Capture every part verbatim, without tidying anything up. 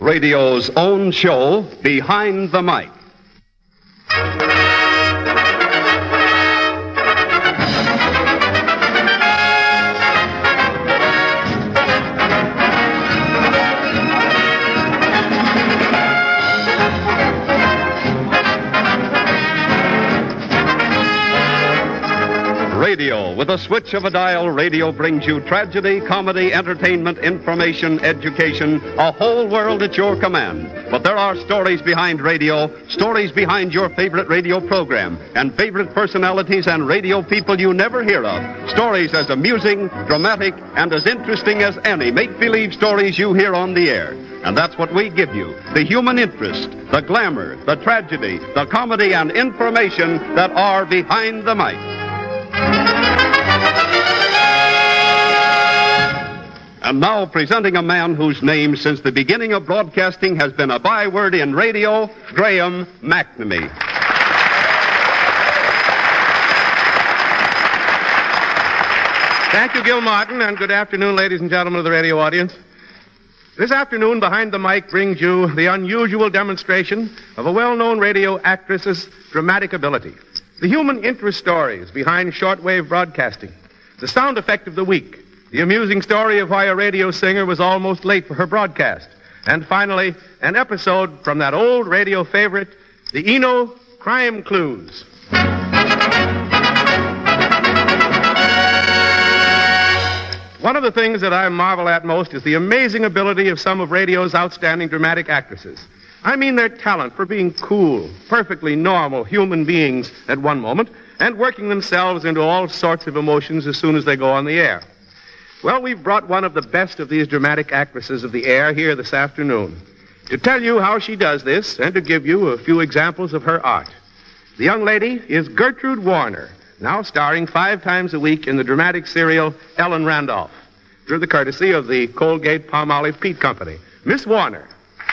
radio's own show, Behind the Mic. Radio. With a switch of a dial, radio brings you tragedy, comedy, entertainment, information, education, a whole world at your command. But there are stories behind radio, stories behind your favorite radio program, and favorite personalities and radio people you never hear of. Stories as amusing, dramatic, and as interesting as any make-believe stories you hear on the air. And that's what we give you, the human interest, the glamour, the tragedy, the comedy, and information that are behind the mic. And now presenting a man whose name since the beginning of broadcasting has been a byword in radio, Graham McNamee. Thank you, Gil Martin, and good afternoon, ladies and gentlemen of the radio audience. This afternoon, Behind the Mic brings you the unusual demonstration of a well-known radio actress's dramatic ability. The human interest stories behind shortwave broadcasting. The sound effect of the week. The amusing story of why a radio singer was almost late for her broadcast. And finally, an episode from that old radio favorite, the Eno Crime Clues. One of the things that I marvel at most is the amazing ability of some of radio's outstanding dramatic actresses. I mean their talent for being cool, perfectly normal human beings at one moment, and working themselves into all sorts of emotions as soon as they go on the air. Well, we've brought one of the best of these dramatic actresses of the air here this afternoon to tell you how she does this and to give you a few examples of her art. The young lady is Gertrude Warner, now starring five times a week in the dramatic serial Ellen Randolph, through the courtesy of the Colgate-Palmolive Peat Company. Miss Warner.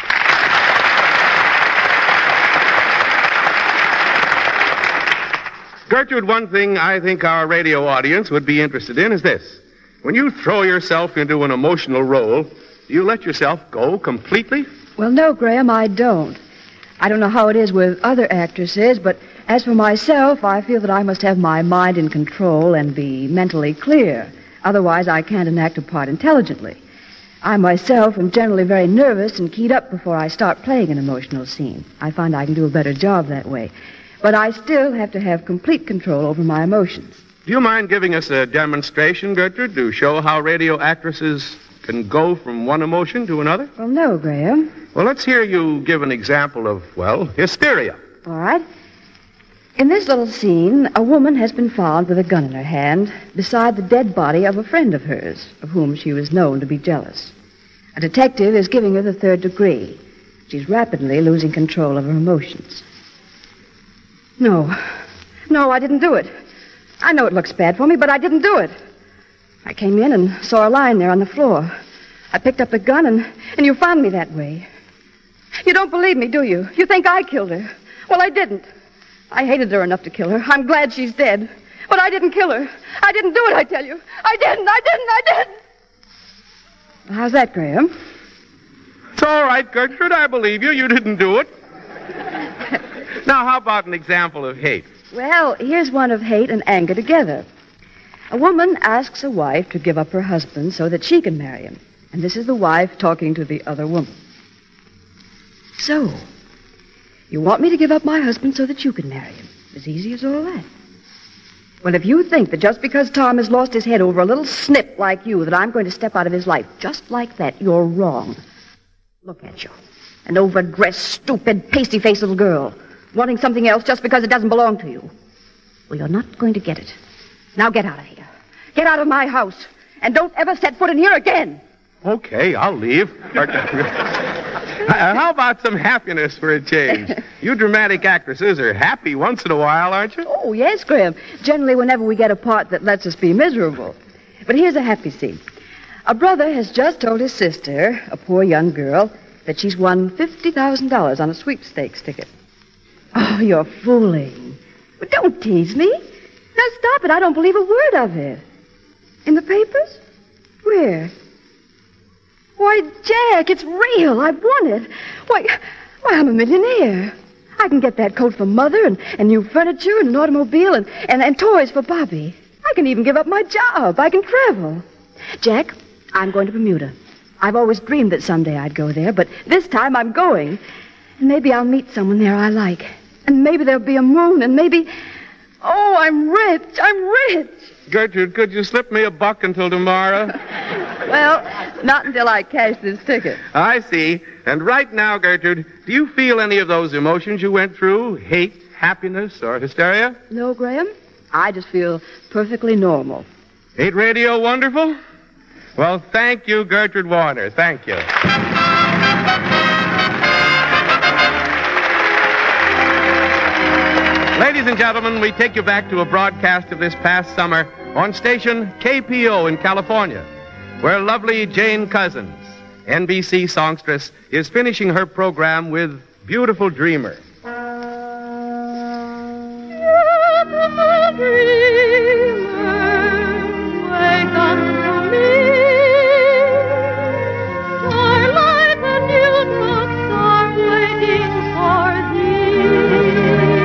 Gertrude, one thing I think our radio audience would be interested in is this. When you throw yourself into an emotional role, do you let yourself go completely? Well, no, Graham, I don't. I don't know how it is with other actresses, but as for myself, I feel that I must have my mind in control and be mentally clear. Otherwise, I can't enact a part intelligently. I myself am generally very nervous and keyed up before I start playing an emotional scene. I find I can do a better job that way. But I still have to have complete control over my emotions. Do you mind giving us a demonstration, Gertrude, to show how radio actresses can go from one emotion to another? Well, no, Graham. Well, let's hear you give an example of, well, hysteria. All right. In this little scene, a woman has been found with a gun in her hand beside the dead body of a friend of hers, of whom she was known to be jealous. A detective is giving her the third degree. She's rapidly losing control of her emotions. No. No, I didn't do it. I know it looks bad for me, but I didn't do it. I came in and saw her lying there on the floor. I picked up the gun, and, and you found me that way. You don't believe me, do you? You think I killed her. Well, I didn't. I hated her enough to kill her. I'm glad she's dead. But I didn't kill her. I didn't do it, I tell you. I didn't, I didn't, I didn't. How's that, Graham? It's all right, Gertrude. I believe you. You didn't do it. Now, how about an example of hate? Well, here's one of hate and anger together. A woman asks a wife to give up her husband so that she can marry him. And this is the wife talking to the other woman. So, you want me to give up my husband so that you can marry him? As easy as all that. Well, if you think that just because Tom has lost his head over a little snip like you that I'm going to step out of his life just like that, you're wrong. Look at you. An overdressed, stupid, pasty-faced little girl. Wanting something else just because it doesn't belong to you. Well, you're not going to get it. Now get out of here. Get out of my house. And don't ever set foot in here again. Okay, I'll leave. How about some happiness for a change? You dramatic actresses are happy once in a while, aren't you? Oh, yes, Graham. Generally, whenever we get a part that lets us be miserable. But here's a happy scene. A brother has just told his sister, a poor young girl, that she's won fifty thousand dollars on a sweepstakes ticket. Oh, you're fooling. But don't tease me. Now stop it. I don't believe a word of it. In the papers? Where? Why, Jack, it's real. I've won it. Why, why, I'm a millionaire. I can get that coat for Mother and, and new furniture and an automobile and, and, and toys for Bobby. I can even give up my job. I can travel. Jack, I'm going to Bermuda. I've always dreamed that someday I'd go there, but this time I'm going. And maybe I'll meet someone there I like. And maybe there'll be a moon, and maybe... Oh, I'm rich. I'm rich. Gertrude, could you slip me a buck until tomorrow? Well, not until I cash this ticket. I see. And right now, Gertrude, do you feel any of those emotions you went through? Hate, happiness, or hysteria? No, Graham. I just feel perfectly normal. Ain't radio wonderful? Well, thank you, Gertrude Warner. Thank you. Ladies and gentlemen, we take you back to a broadcast of this past summer on station K P O in California, where lovely Jane Cousins, N B C songstress, is finishing her program with Beautiful Dreamer. Beautiful dreamer, wake up to me. Starlight and dewdrops are waiting for thee.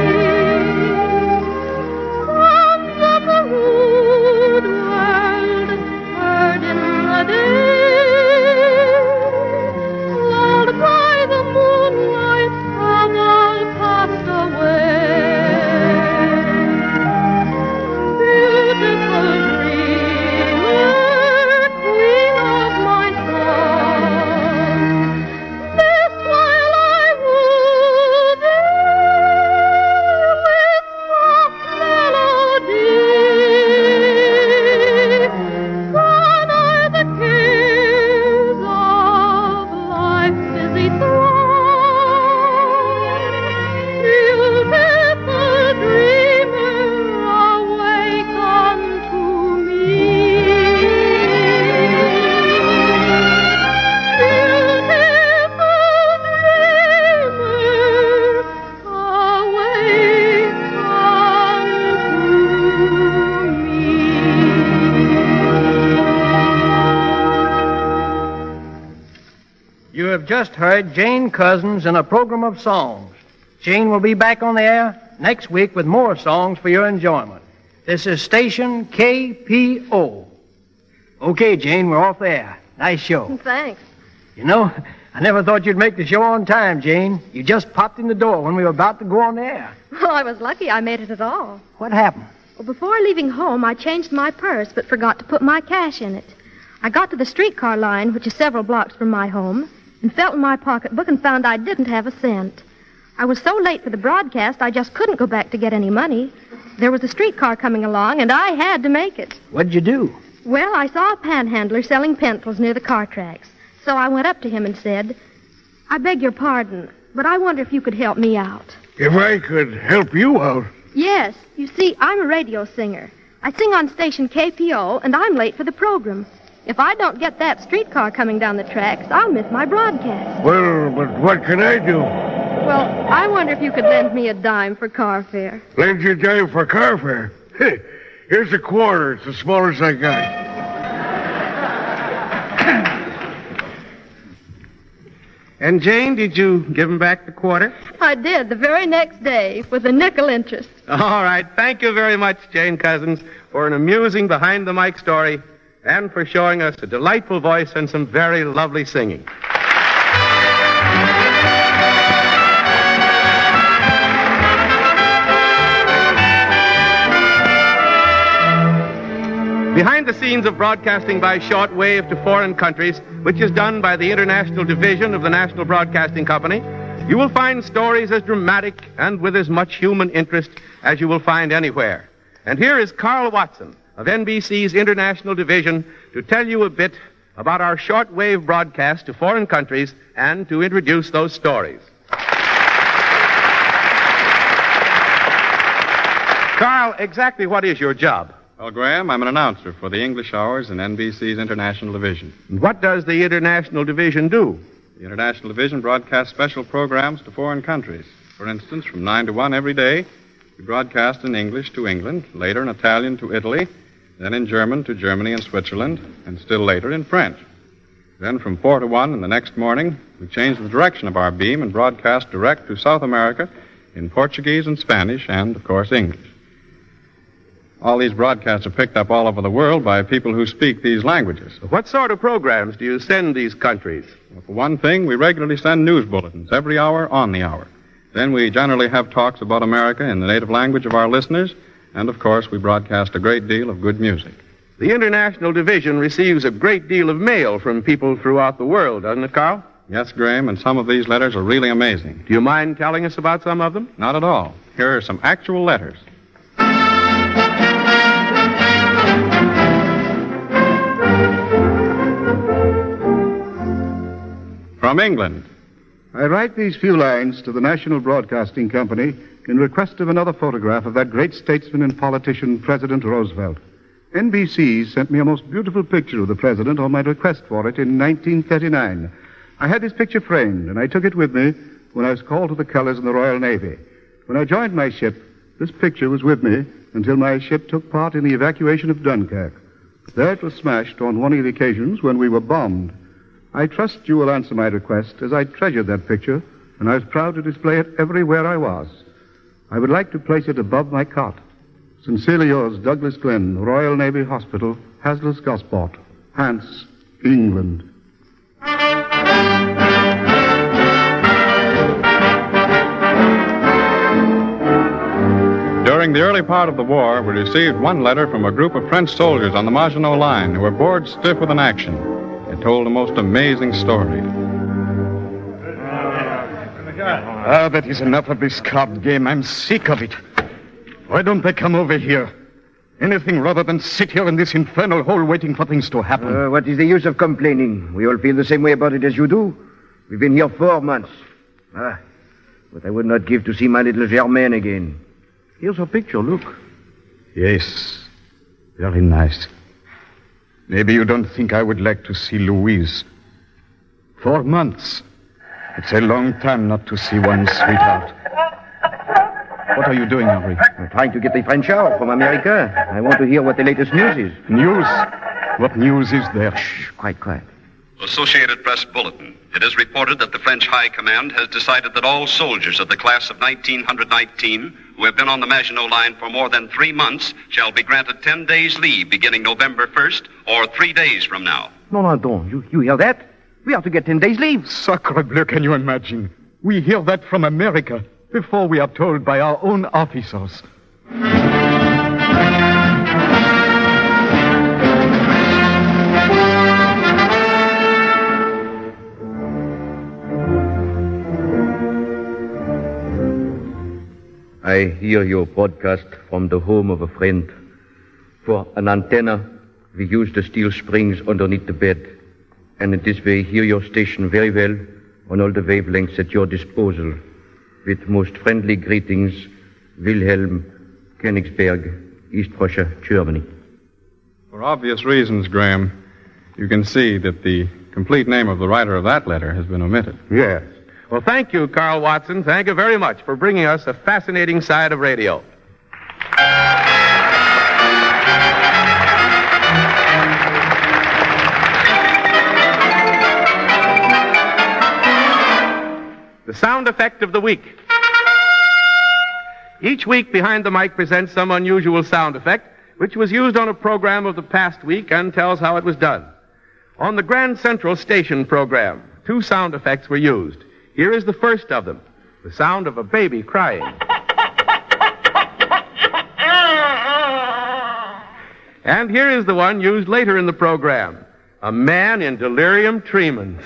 Rude world heard in the day, lulled by the moonlight, have all passed away. Beautiful dreamer, queen of my song, this while I woo thee with soft melody. You have just heard Jane Cousins in a program of songs. Jane will be back on the air next week with more songs for your enjoyment. This is station K P O. Okay, Jane, we're off the air. Nice show. Thanks. You know, I never thought you'd make the show on time, Jane. You just popped in the door when we were about to go on the air. Well, I was lucky I made it at all. What happened? Well, before leaving home, I changed my purse but forgot to put my cash in it. I got to the streetcar line, which is several blocks from my home, and felt in my pocketbook and found I didn't have a cent. I was so late for the broadcast, I just couldn't go back to get any money. There was a streetcar coming along, and I had to make it. What'd you do? Well, I saw a panhandler selling pencils near the car tracks. So I went up to him and said, I beg your pardon, but I wonder if you could help me out. If I could help you out? Yes. You see, I'm a radio singer. I sing on station K P O, and I'm late for the program. If I don't get that streetcar coming down the tracks, I'll miss my broadcast. Well, but what can I do? Well, I wonder if you could lend me a dime for car fare. Lend you a dime for car fare? Hey, here's a quarter. It's the smallest I got. And, Jane, did you give him back the quarter? I did, the very next day, with a nickel interest. All right. Thank you very much, Jane Cousins, for an amusing behind-the-mic story and for showing us a delightful voice and some very lovely singing. Behind the scenes of broadcasting by shortwave to foreign countries, which is done by the International Division of the National Broadcasting Company, you will find stories as dramatic and with as much human interest as you will find anywhere. And here is Carl Watson of N B C's International Division to tell you a bit about our shortwave broadcast to foreign countries and to introduce those stories. Carl, exactly what is your job? Well, Graham, I'm an announcer for the English hours in N B C's International Division. What does the International Division do? The International Division broadcasts special programs to foreign countries. For instance, from nine to one every day, we broadcast in English to England, later in Italian to Italy, then in German to Germany and Switzerland, and still later in French. Then from four to one in the next morning, we change the direction of our beam and broadcast direct to South America in Portuguese and Spanish and, of course, English. All these broadcasts are picked up all over the world by people who speak these languages. What sort of programs do you send these countries? Well, for one thing, we regularly send news bulletins every hour on the hour. Then we generally have talks about America in the native language of our listeners, and, of course, we broadcast a great deal of good music. The International Division receives a great deal of mail from people throughout the world, doesn't it, Carl? Yes, Graham, and some of these letters are really amazing. Do you mind telling us about some of them? Not at all. Here are some actual letters. From England. I write these few lines to the National Broadcasting Company in request of another photograph of that great statesman and politician, President Roosevelt. N B C sent me a most beautiful picture of the president on my request for it in nineteen thirty-nine. I had this picture framed, and I took it with me when I was called to the colors in the Royal Navy. When I joined my ship, this picture was with me until my ship took part in the evacuation of Dunkirk. There it was smashed on one of the occasions when we were bombed. I trust you will answer my request, as I treasured that picture, and I was proud to display it everywhere I was. I would like to place it above my cot. Sincerely yours, Douglas Glenn, Royal Navy Hospital, Haslas Gosport, Hants, England. During the early part of the war, we received one letter from a group of French soldiers on the Maginot Line who were bored stiff with an action. It told a most amazing story. Ah, that is enough of this card game. I'm sick of it. Why don't they come over here? Anything rather than sit here in this infernal hole waiting for things to happen. Uh, what is the use of complaining? We all feel the same way about it as you do. We've been here four months. Ah, but I would not give to see my little Germaine again. Here's her picture, look. Yes, very nice. Maybe you don't think I would like to see Louise. Four months. It's a long time not to see one's sweetheart. What are you doing, Henri? I'm trying to get the French hour from America. I want to hear what the latest news is. News? What news is there? Shh, quiet, quiet. Associated Press Bulletin. It is reported that the French High Command has decided that all soldiers of the class of nineteen nineteen who have been on the Maginot Line for more than three months shall be granted ten days leave beginning November first or three days from now. No, no, don't. You, you hear that? We are to get ten days leave. Sacre bleu, can you imagine? We hear that from America before we are told by our own officers. I hear your broadcast from the home of a friend. For an antenna, we use the steel springs underneath the bed, and in this way hear your station very well on all the wavelengths at your disposal. With most friendly greetings, Wilhelm, Königsberg, East Prussia, Germany. For obvious reasons, Graham, you can see that the complete name of the writer of that letter has been omitted. Yes. Well, thank you, Carl Watson. Thank you very much for bringing us a fascinating side of radio. The sound effect of the week. Each week, Behind the Mic presents some unusual sound effect, which was used on a program of the past week and tells how it was done. On the Grand Central Station program, two sound effects were used. Here is the first of them, the sound of a baby crying. And here is the one used later in the program, a man in delirium tremens.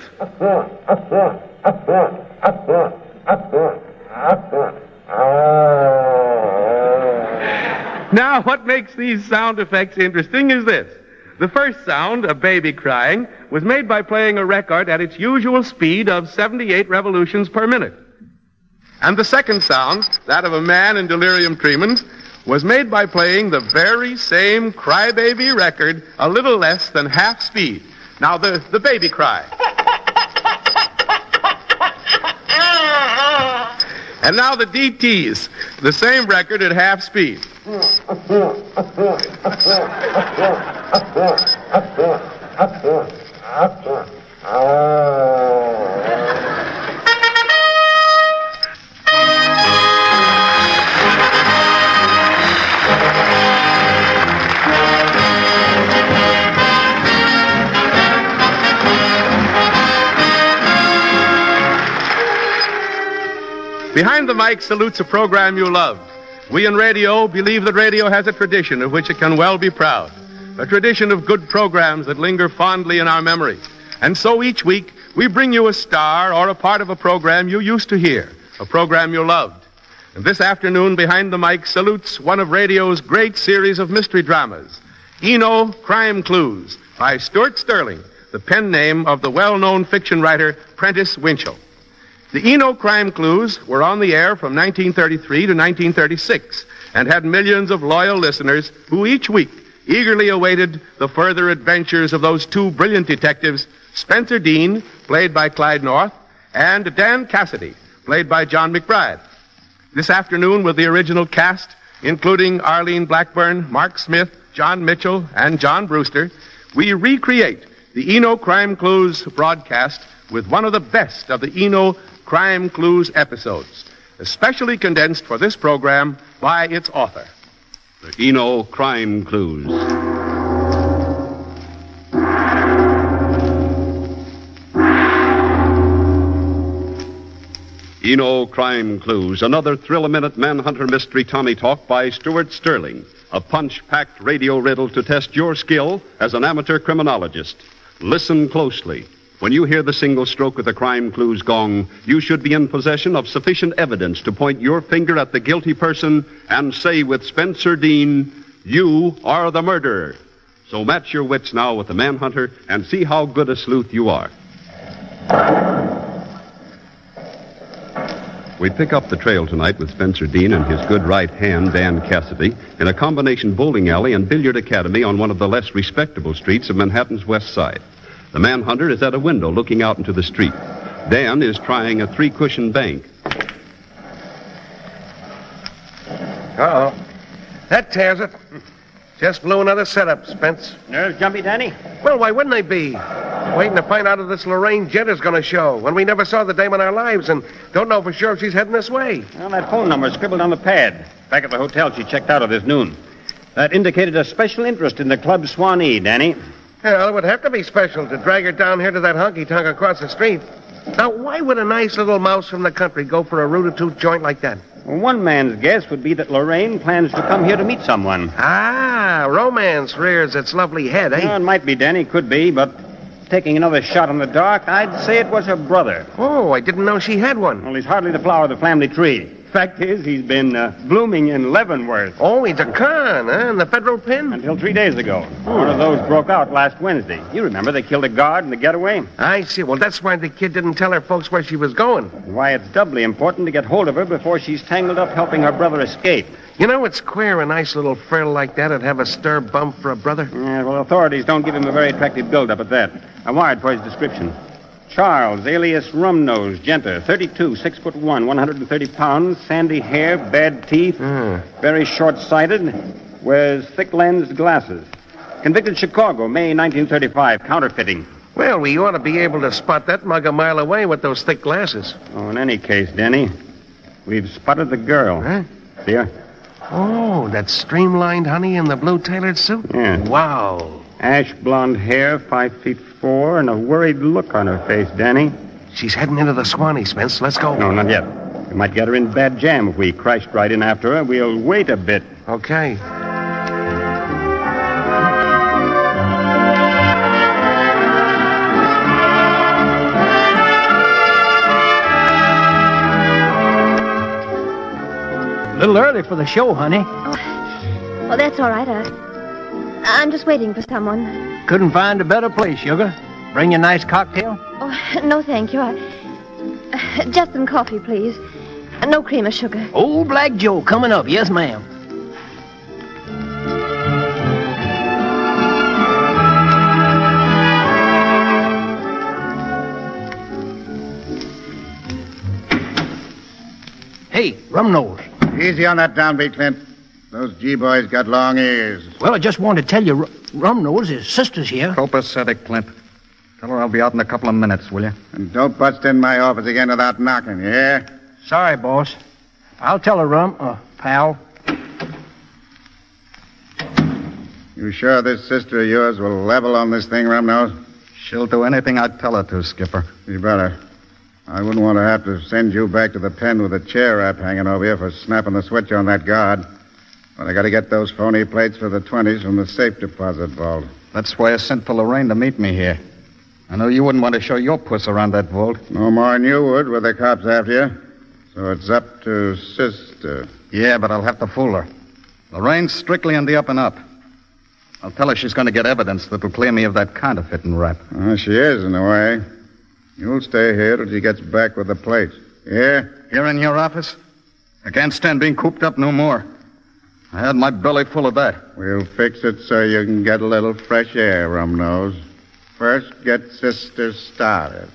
Now, what makes these sound effects interesting is this. The first sound, a baby crying, was made by playing a record at its usual speed of seventy-eight revolutions per minute. And the second sound, that of a man in delirium tremens, was made by playing the very same crybaby record a little less than half speed. Now, the, the baby cry. And now the D Ts, the same record at half speed. Behind the Mic salutes a program you love. We in radio believe that radio has a tradition of which it can well be proud. A tradition of good programs that linger fondly in our memory. And so each week, we bring you a star or a part of a program you used to hear, a program you loved. And this afternoon, Behind the Mic salutes one of radio's great series of mystery dramas, Eno Crime Clues, by Stuart Sterling, the pen name of the well-known fiction writer Prentice Winchell. The Eno Crime Clues were on the air from nineteen thirty-three to nineteen thirty-six and had millions of loyal listeners who each week eagerly awaited the further adventures of those two brilliant detectives, Spencer Dean, played by Clyde North, and Dan Cassidy, played by John McBride. This afternoon, with the original cast, including Arlene Blackburn, Mark Smith, John Mitchell, and John Brewster, we recreate the Eno Crime Clues broadcast with one of the best of the Eno Crime Clues episodes, especially condensed for this program by its author. The Eno Crime Clues. Eno Crime Clues, another thrill-a-minute manhunter mystery Tommy talk by Stuart Sterling, a punch-packed radio riddle to test your skill as an amateur criminologist. Listen closely. When you hear the single stroke of the Crime Clues gong, you should be in possession of sufficient evidence to point your finger at the guilty person and say with Spencer Dean, "You are the murderer." So match your wits now with the manhunter and see how good a sleuth you are. We pick up the trail tonight with Spencer Dean and his good right hand, Dan Cassidy, in a combination bowling alley and billiard academy on one of the less respectable streets of Manhattan's West Side. The manhunter is at a window looking out into the street. Dan is trying a three-cushion bank. Uh-oh. That tears it. Just blew another setup, Spence. Nerves jumpy, Danny? Well, why wouldn't they be? Waiting to find out if this Lorraine Jenner's going to show when we never saw the dame in our lives and don't know for sure if she's heading this way. Well, that phone number is scribbled on the pad. Back at the hotel she checked out of this noon. That indicated a special interest in the Club Swanee, Danny. Well, it would have to be special to drag her down here to that honky-tonk across the street. Now, why would a nice little mouse from the country go for a root-a-tooth joint like that? Well, one man's guess would be that Lorraine plans to come here to meet someone. Ah, romance rears its lovely head, eh? Well, it might be, Danny, could be, but taking another shot in the dark, I'd say it was her brother. Oh, I didn't know she had one. Well, he's hardly the flower of the family tree. Fact is, he's been uh, blooming in Leavenworth. Oh, he's a con, huh? In the federal pen? Until three days ago. One of those broke out last Wednesday. You remember they killed a guard in the getaway? I see. Well, that's why the kid didn't tell her folks where she was going. Why it's doubly important to get hold of her before she's tangled up helping her brother escape. You know, it's queer a nice little frill like that would have a stir bump for a brother. Yeah, well, authorities don't give him a very attractive build-up at that. I wired for his description. Charles, alias Rumnose, Genter, thirty-two, six foot one, one hundred thirty pounds, sandy hair, bad teeth, mm. very short-sighted, wears thick-lensed glasses. Convicted Chicago, May nineteen thirty-five, counterfeiting. Well, we ought to be able to spot that mug a mile away with those thick glasses. Oh, in any case, Denny, we've spotted the girl. Huh? See her? Oh, that streamlined honey in the blue tailored suit? Yeah. Wow. Ash blonde hair, five feet four, and a worried look on her face, Danny. She's heading into the Swanee, Spence. Let's go. No, not yet. We might get her in bad jam if we crashed right in after her. We'll wait a bit. Okay. A little early for the show, honey. Oh, well, that's all right. Uh, I'm just waiting for someone. Couldn't find a better place, sugar. Bring you a nice cocktail? Oh, no, thank you. I, uh, just some coffee, please. Uh, no cream or sugar. Old Black Joe coming up. Yes, ma'am. Hey, Rumnose. Easy on that downbeat, Clint. Those G-boys got long ears. Well, I just wanted to tell you, R- Rumnose, his sister's here. Copacetic, Clint. Tell her I'll be out in a couple of minutes, will you? And don't bust in my office again without knocking, you hear? Sorry, boss. I'll tell her, Rum, uh, pal. You sure this sister of yours will level on this thing, Rumnose? She'll do anything I tell her to, Skipper. You better. I wouldn't want to have to send you back to the pen with a chair wrap hanging over you for snapping the switch on that guard. But I got to get those phony plates for the twenties from the safe deposit vault. That's why I sent for Lorraine to meet me here. I know you wouldn't want to show your puss around that vault. No more than you would with the cops after you. So it's up to sister. Yeah, but I'll have to fool her. Lorraine's strictly on the up and up. I'll tell her she's going to get evidence that'll clear me of that counterfeiting rap. Uh, she is, in a way. You'll stay here till she gets back with the plates. Yeah? Here in your office? I can't stand being cooped up no more. I had my belly full of that. We'll fix it so you can get a little fresh air, Rumnose. First, get sister started.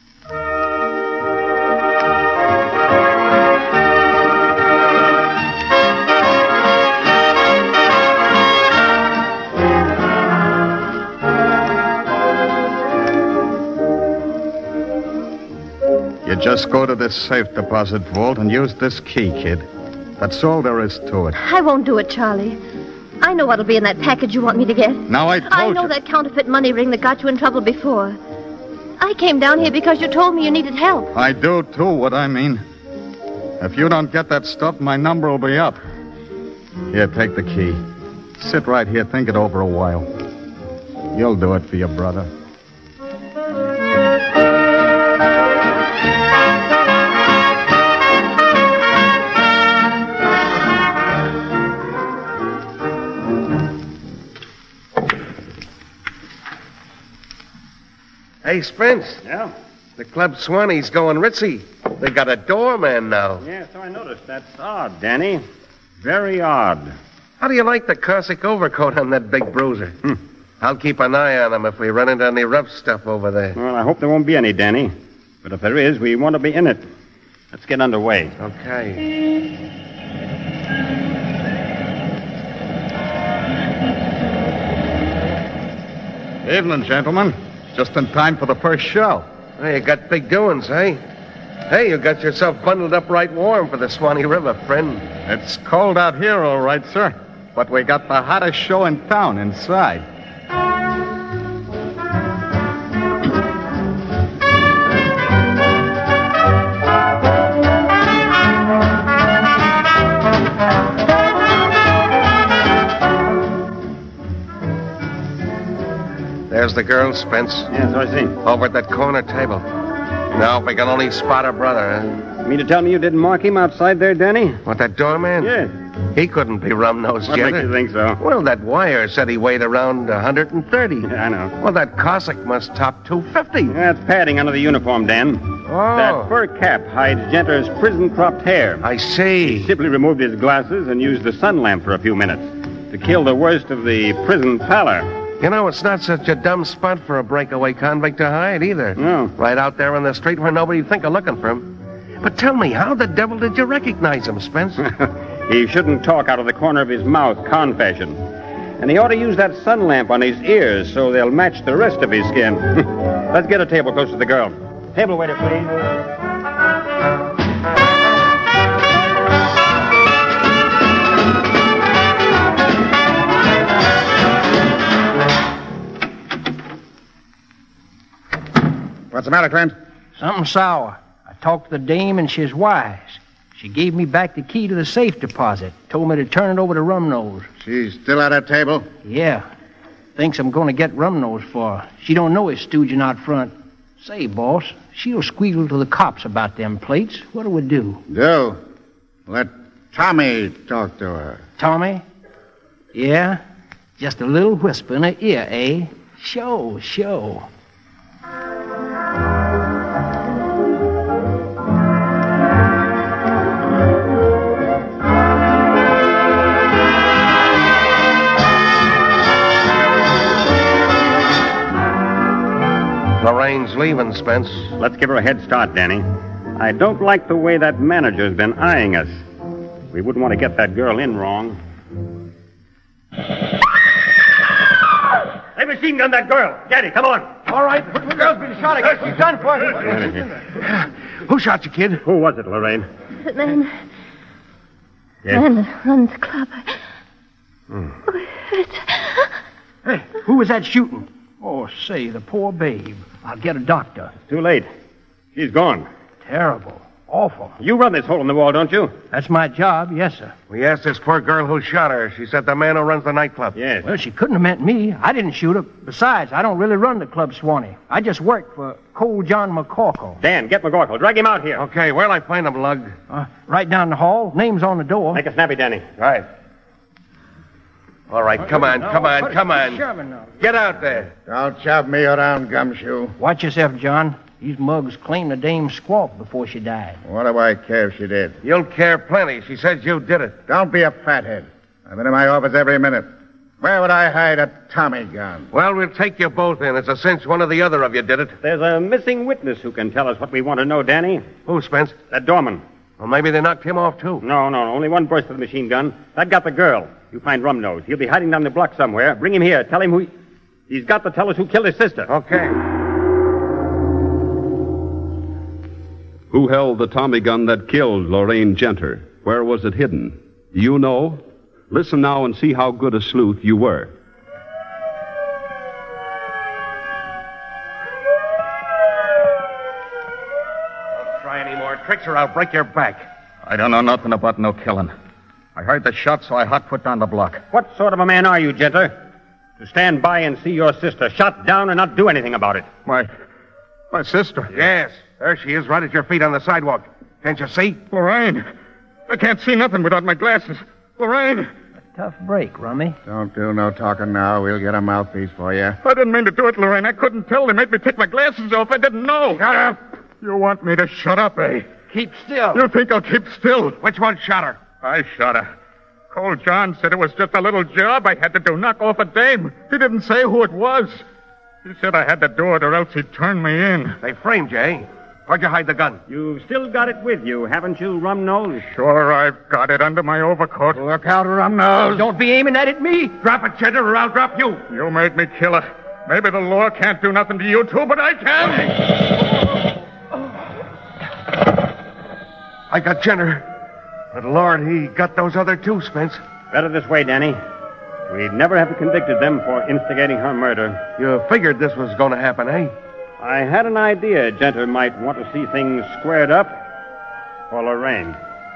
You just go to this safe deposit vault and use this key, kid. That's all there is to it. I won't do it, Charlie. I know what'll be in that package you want me to get. Now I told I know you. that counterfeit money ring that got you in trouble before. I came down here because you told me you needed help. I do, too, what I mean. If you don't get that stuff, my number will be up. Here, take the key. Sit right here, think it over a while. You'll do it for your brother. Hey, Spence. Yeah? The Club Swanee's going ritzy. They got a doorman now. Yeah, so I noticed. That's odd, Danny. Very odd. How do you like the Cossack overcoat on that big bruiser? Hmm. I'll keep an eye on him if we run into any rough stuff over there. Well, I hope there won't be any, Danny. But if there is, we want to be in it. Let's get underway. Okay. Evening, gentlemen. Just in time for the first show. Hey, you got big doings, eh? Hey, you got yourself bundled up right warm for the Swanee River, friend. It's cold out here, all right, sir. But we got the hottest show in town inside. There's the girl, Spence. Yeah, so I see. Over at that corner table. Now, if we can only spot her brother, huh? You mean to tell me you didn't mark him outside there, Danny? What, that doorman? Yeah. He couldn't be Rumnose What Jetter. makes you think so? Well, that wire said he weighed around one hundred thirty. Yeah, I know. Well, that Cossack must top two fifty. That's padding under the uniform, Dan. Oh. That fur cap hides Genter's prison-cropped hair. I see. He simply removed his glasses and used the sun lamp for a few minutes to kill the worst of the prison pallor. You know, it's not such a dumb spot for a breakaway convict to hide, either. No. Right out there on the street where nobody'd think of looking for him. But tell me, how the devil did you recognize him, Spence? He shouldn't talk out of the corner of his mouth, con fashion. And he ought to use that sun lamp on his ears so they'll match the rest of his skin. Let's get a table close to the girl. Table waiter, please. What's the matter, Clint? Something sour. I talked to the dame, and she's wise. She gave me back the key to the safe deposit. Told me to turn it over to Rumnose. She's still at her table? Yeah. Thinks I'm going to get Rumnose for her. She don't know he's stooging out front. Say, boss, she'll squeal to the cops about them plates. What do we do? Do? Let Tommy talk to her. Tommy? Yeah? Just a little whisper in her ear, eh? Show, show. Lorraine's leaving, Spence. Let's give her a head start, Danny. I don't like the way that manager's been eyeing us. We wouldn't want to get that girl in wrong. They machine gun that girl. Daddy, come on. All right. The girl's been shot. I guess she's done for. Who shot you, kid? Who was it, Lorraine? The man, Yes. man that runs the club. Hmm. Hey, who was that shooting? Oh, say, the poor babe. I'll get a doctor. Too late. She's gone. Terrible. Awful. You run this hole in the wall, don't you? That's my job, yes, sir. We asked this poor girl who shot her. She said the man who runs the nightclub. Yes. Well, she couldn't have meant me. I didn't shoot her. Besides, I don't really run the club, Swanee. I just work for Cole John McCorkle. Dan, get McGorkle. Drag him out here. Okay, where'll I find him, Lug? Uh, right down the hall. Name's on the door. Make it snappy, Danny. Right. All right, come on, come on, come on. Sherman now. Get out there. Don't shove me around, Gumshoe. Watch yourself, John. These mugs claimed the dame squawked before she died. What do I care if she did? You'll care plenty. She says you did it. Don't be a fathead. I'm in my office every minute. Where would I hide a Tommy gun? Well, we'll take you both in. It's a cinch one or the other of you did it. There's a missing witness who can tell us what we want to know, Danny. Who, Spence? That doorman. Well, maybe they knocked him off, too. No, no, only one burst of the machine gun. That got the girl. You find Rumnose. He'll be hiding down the block somewhere. Bring him here. Tell him who... He... He's got to tell us who killed his sister. Okay. Who held the Tommy gun that killed Lorraine Genter? Where was it hidden? Do you know? Listen now and see how good a sleuth you were. Don't try any more tricks or I'll break your back. I don't know nothing about no killing. I heard the shot, so I hot foot down the block. What sort of a man are you, Genter? To stand by and see your sister shot down and not do anything about it. My... my sister. Yes, there she is, right at your feet on the sidewalk. Can't you see? Lorraine. I can't see nothing without my glasses. Lorraine. Tough break, Rummy. Don't do no talking now. We'll get a mouthpiece for you. I didn't mean to do it, Lorraine. I couldn't tell. They made me take my glasses off. I didn't know. Shut up. You want me to shut up, eh? Keep still. You think I'll keep still? Which one shot her? I shot her. Cole John said it was just a little job I had to do, knock off a dame. He didn't say who it was. He said I had to do it or else he'd turn me in. They framed you, eh? Where'd you hide the gun? You've still got it with you, haven't you, Rumnose? Sure, I've got it under my overcoat. Look out, Rumnose. Don't be aiming at it me. Drop it, Cheddar, or I'll drop you. You made me kill her. Maybe the law can't do nothing to you two, but I can. I got Jenner. But Lord, he got those other two, Spence. Better this way, Danny. We'd never have convicted them for instigating her murder. You figured this was going to happen, eh? I had an idea Genter might want to see things squared up for Lorraine.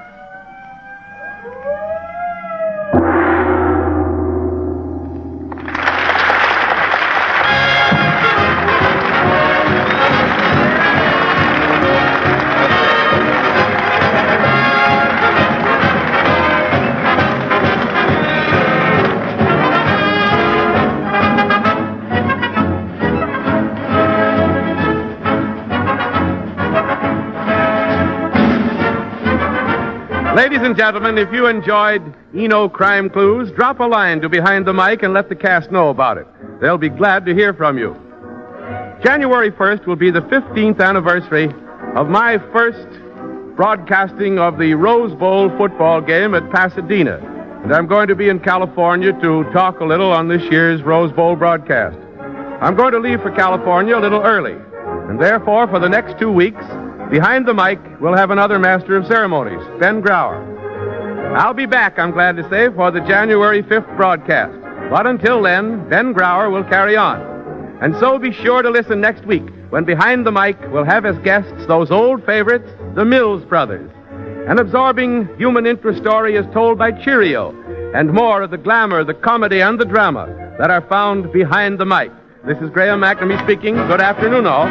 Ladies and gentlemen, if you enjoyed Eno Crime Clues, drop a line to Behind the Mic and let the cast know about it. They'll be glad to hear from you. January first will be the fifteenth anniversary of my first broadcasting of the Rose Bowl football game at Pasadena. And I'm going to be in California to talk a little on this year's Rose Bowl broadcast. I'm going to leave for California a little early. And therefore, for the next two weeks, Behind the Mic, we'll have another master of ceremonies, Ben Grauer. I'll be back, I'm glad to say, for the January fifth broadcast. But until then, Ben Grauer will carry on. And so be sure to listen next week when Behind the Mic will have as guests those old favorites, the Mills Brothers. An absorbing human interest story is told by Cheerio, and more of the glamour, the comedy, and the drama that are found behind the mic. This is Graham McNamee speaking. Good afternoon, all.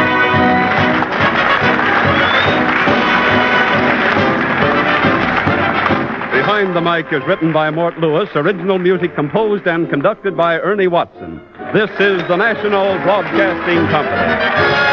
Behind the Mic is written by Mort Lewis, original music composed and conducted by Ernie Watson. This is the National Broadcasting Company.